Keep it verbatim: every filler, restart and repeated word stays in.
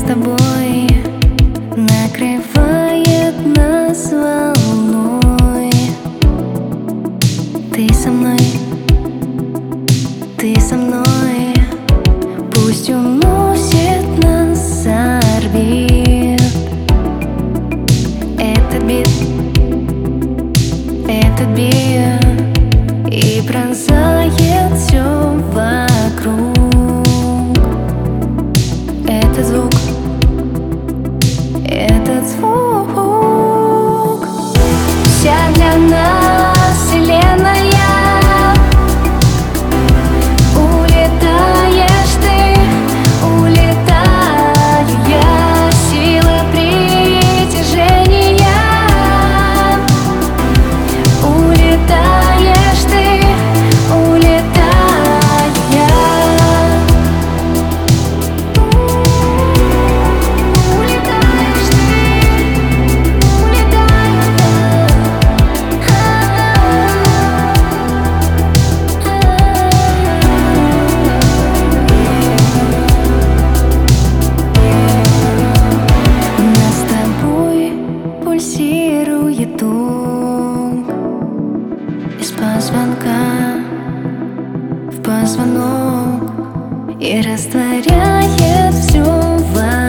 тобой накрывает нас волной. Ты со мной, ты со мной. Пусть уносит нас с орбит этот бит, этот бит, и пронзает все вокруг. Этот звук, этот звук, вся для нас вселенная. Улетаешь ты, улетаю я, сила притяжения. Улетаешь ты, улетаю я. Улетаешь ты, улетаю я. Нас с тобой пульсирует ток из позвонка в позвонок и растворяет все вокруг.